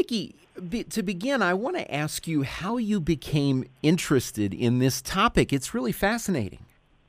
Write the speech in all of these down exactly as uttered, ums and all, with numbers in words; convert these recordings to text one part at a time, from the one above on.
Nikki, be, to begin, I want to ask you how you became interested in this topic. It's really fascinating.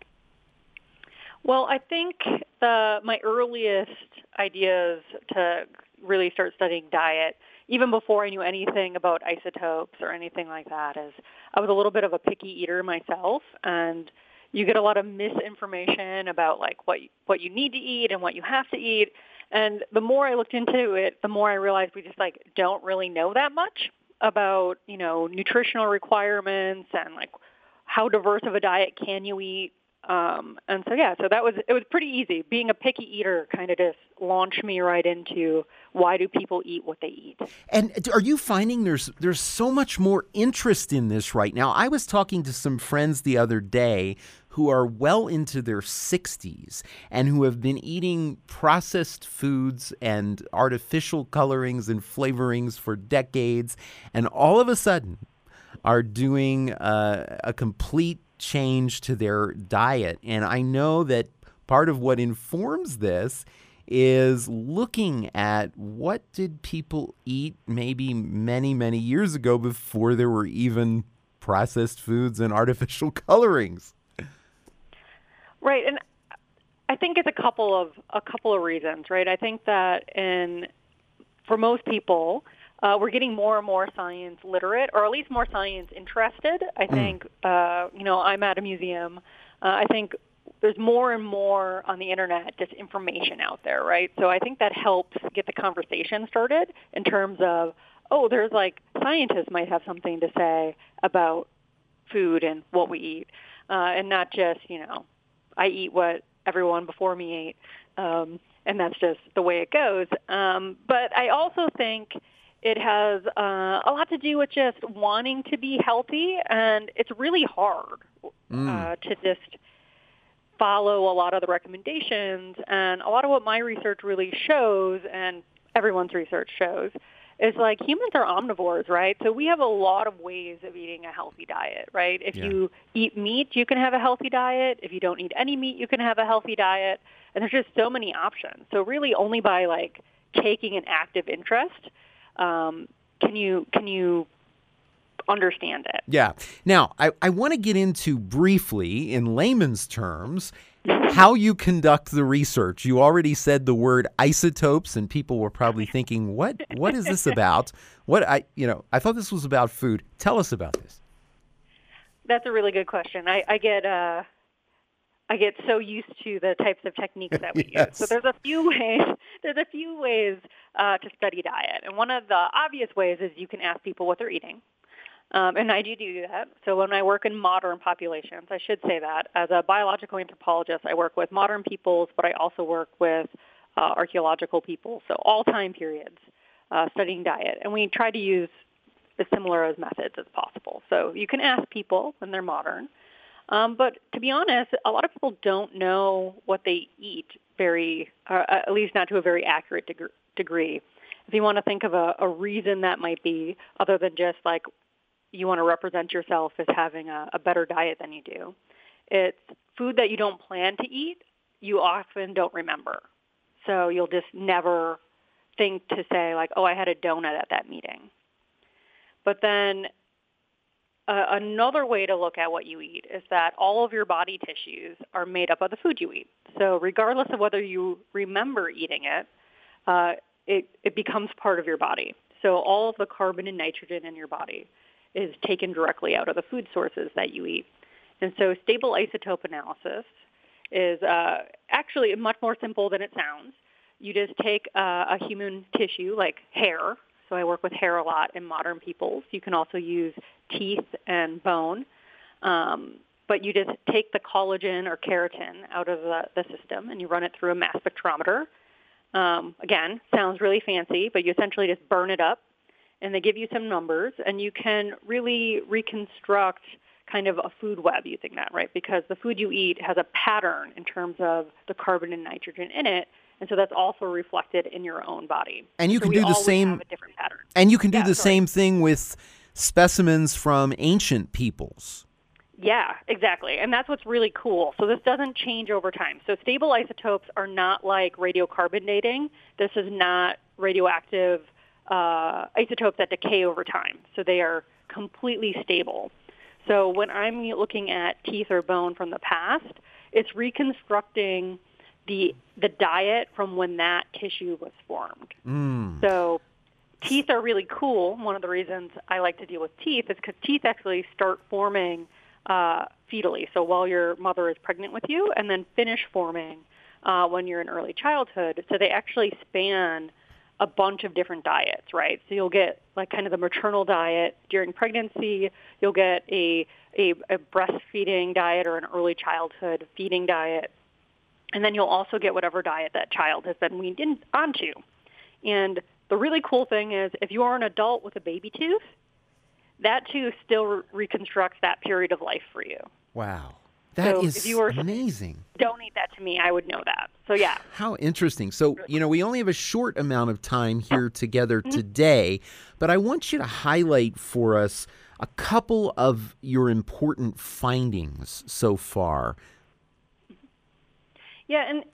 Well, I think the my earliest ideas to really start studying diet, even before I knew anything about isotopes or anything like that, is I was a little bit of a picky eater myself, and you get a lot of misinformation about like what what you need to eat and what you have to eat. And the more I looked into it, the more I realized we just like don't really know that much about, you know, nutritional requirements and like how diverse of a diet can you eat. Um, and so, yeah, so that was, it was pretty easy. Being a picky eater kind of just launched me right into why do people eat what they eat. And are you finding there's there's so much more interest in this right now? I was talking to some friends the other day who are well into their sixties and who have been eating processed foods and artificial colorings and flavorings for decades, and all of a sudden are doing uh, a complete change to their diet. And I know that part of what informs this is looking at what did people eat maybe many, many years ago before there were even processed foods and artificial colorings. Right, and I think it's a couple of a couple of reasons, right? I think that in for most people, Uh, we're getting more and more science literate, or at least more science interested. I think, mm. uh, you know, I'm at a museum. Uh, I think there's more and more on the internet, just information out there, right? So I think that helps get the conversation started in terms of, oh, there's like scientists might have something to say about food and what we eat, uh, and not just, you know, I eat what everyone before me ate, um, and that's just the way it goes. Um, but I also think it has uh, a lot to do with just wanting to be healthy, and it's really hard mm. uh, to just follow a lot of the recommendations. And a lot of what my research really shows, and everyone's research shows, is like humans are omnivores, right? So we have a lot of ways of eating a healthy diet, right? If yeah. you eat meat, you can have a healthy diet. If you don't eat any meat, you can have a healthy diet. And there's just so many options. So really only by like taking an active interest Um, can you can you understand it? Yeah. Now, I, I want to get into briefly, in layman's terms, how you conduct the research. You already said the word isotopes, and people were probably thinking, "What? What is this about?" What I you know, I thought this was about food. Tell us about this. That's a really good question. I, I get uh, I get so used to the types of techniques that we yes. use. So there's a few ways. There's a few ways uh, to study diet, and one of the obvious ways is you can ask people what they're eating, um, and I do do that. So when I work in modern populations, I should say that as a biological anthropologist, I work with modern peoples, but I also work with uh, archaeological people. So all time periods uh, studying diet, and we try to use as similar as methods as possible. So you can ask people when they're modern. Um, but to be honest, a lot of people don't know what they eat very, uh, at least not to a very accurate deg- degree. If you want to think of a, a reason that might be, other than just like you want to represent yourself as having a, a better diet than you do, it's food that you don't plan to eat, you often don't remember. So you'll just never think to say like, oh, I had a donut at that meeting. But then Uh, another way to look at what you eat is that all of your body tissues are made up of the food you eat. So regardless of whether you remember eating it, uh, it, it becomes part of your body. So all of the carbon and nitrogen in your body is taken directly out of the food sources that you eat. And so stable isotope analysis is uh, actually much more simple than it sounds. You just take uh, a human tissue like hair. So I work with hair a lot in modern peoples. You can also use teeth and bone. Um, but you just take the collagen or keratin out of the, the system and you run it through a mass spectrometer. Um, again, sounds really fancy, but you essentially just burn it up and they give you some numbers and you can really reconstruct kind of a food web using that, right? Because the food you eat has a pattern in terms of the carbon and nitrogen in it. And so that's also reflected in your own body. And you so can we do the same have a different pattern. And you can do yeah, the sorry. same thing with specimens from ancient peoples. Yeah, exactly. And that's what's really cool. So this doesn't change over time. So stable isotopes are not like radiocarbon dating. This is not radioactive uh, isotopes that decay over time, so they are completely stable. So when I'm looking at teeth or bone from the past, it's reconstructing the the diet from when that tissue was formed. Mm. So teeth are really cool. One of the reasons I like to deal with teeth is because teeth actually start forming uh, fetally, so while your mother is pregnant with you, and then finish forming uh, when you're in early childhood. So they actually span a bunch of different diets, right? So you'll get like kind of the maternal diet during pregnancy. You'll get a, a, a breastfeeding diet or an early childhood feeding diet. And then you'll also get whatever diet that child has been weaned in, onto. And the really cool thing is if you are an adult with a baby tooth, that tooth still re- reconstructs that period of life for you. Wow. That so is if you were amazing. To donate that to me, I would know that. So, yeah. How interesting. So, you know, we only have a short amount of time here together today, but I want you to highlight for us a couple of your important findings so far. Yeah, and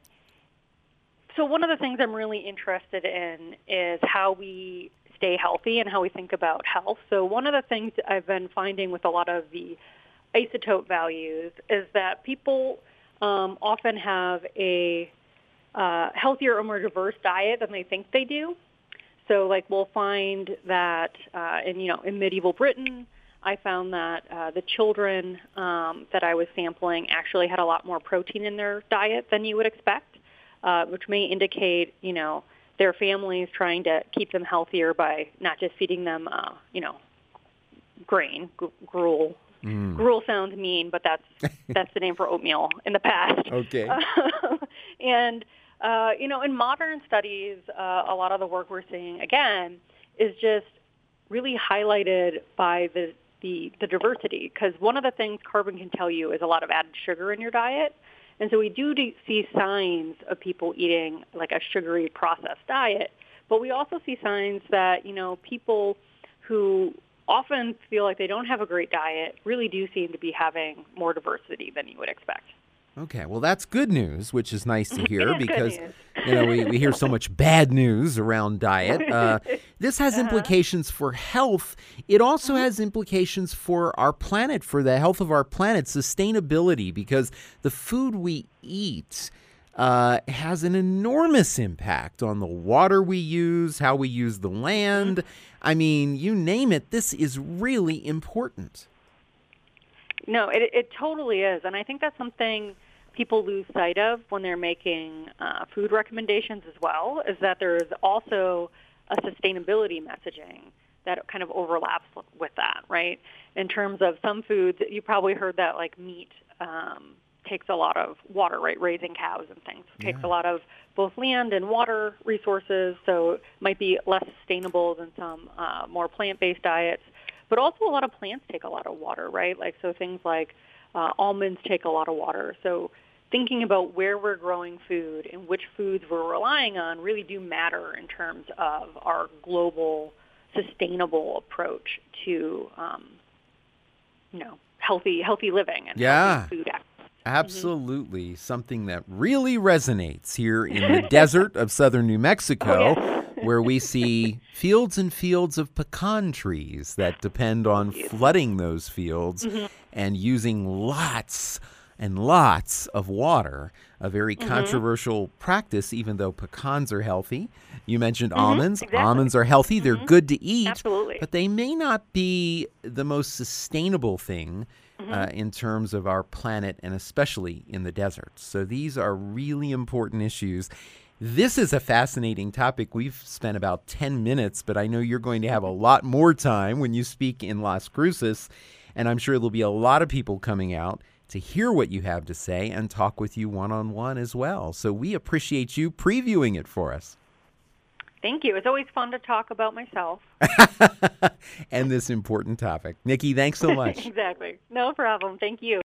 so one of the things I'm really interested in is how we stay healthy and how we think about health. So one of the things I've been finding with a lot of the isotope values is that people um, often have a uh, healthier or more diverse diet than they think they do. So, like, we'll find that uh, in, you know, in medieval Britain, I found that uh, the children um, that I was sampling actually had a lot more protein in their diet than you would expect, uh, which may indicate, you know, their families trying to keep them healthier by not just feeding them, uh, you know, grain, g- gruel. Mm. Gruel sounds mean, but that's that's the name for oatmeal in the past. Okay. and, uh, you know, in modern studies, uh, a lot of the work we're seeing, again, is just really highlighted by the, the, the diversity. Because one of the things carbon can tell you is a lot of added sugar in your diet. And so we do see signs of people eating like a sugary processed diet. But we also see signs that, you know, people who often feel like they don't have a great diet really do seem to be having more diversity than you would expect. Okay, well, that's good news, which is nice to hear because, you know, we, we hear so much bad news around diet. Uh, this has uh-huh. implications for health. It also mm-hmm. has implications for our planet, for the health of our planet, sustainability, because the food we eat uh, has an enormous impact on the water we use, how we use the land. Mm-hmm. I mean, you name it, this is really important. No, it, it totally is. And I think that's something people lose sight of when they're making uh, food recommendations as well, is that there's also a sustainability messaging that kind of overlaps with that, right? In terms of some foods, you probably heard that like meat um, takes a lot of water, right? Raising cows and things takes yeah. a lot of both land and water resources, so it might be less sustainable than some uh, more plant-based diets. But also a lot of plants take a lot of water, right? Like, so things like uh, almonds take a lot of water. So thinking about where we're growing food and which foods we're relying on really do matter in terms of our global sustainable approach to, um, you know, healthy healthy living and yeah. healthy food access. Absolutely. Mm-hmm. Something that really resonates here in the desert of southern New Mexico. Oh, yeah. Where we see fields and fields of pecan trees that depend on flooding those fields mm-hmm. and using lots and lots of water, a very mm-hmm. controversial practice, even though pecans are healthy. You mentioned mm-hmm. almonds. Exactly. Almonds are healthy. Mm-hmm. They're good to eat. Absolutely. But they may not be the most sustainable thing mm-hmm. uh, in terms of our planet and especially in the deserts. So these are really important issues. This is a fascinating topic. We've spent about ten minutes, but I know you're going to have a lot more time when you speak in Las Cruces, and I'm sure there'll be a lot of people coming out to hear what you have to say and talk with you one-on-one as well. So we appreciate you previewing it for us. Thank you. It's always fun to talk about myself. And this important topic. Nikki, thanks so much. Exactly. No problem. Thank you.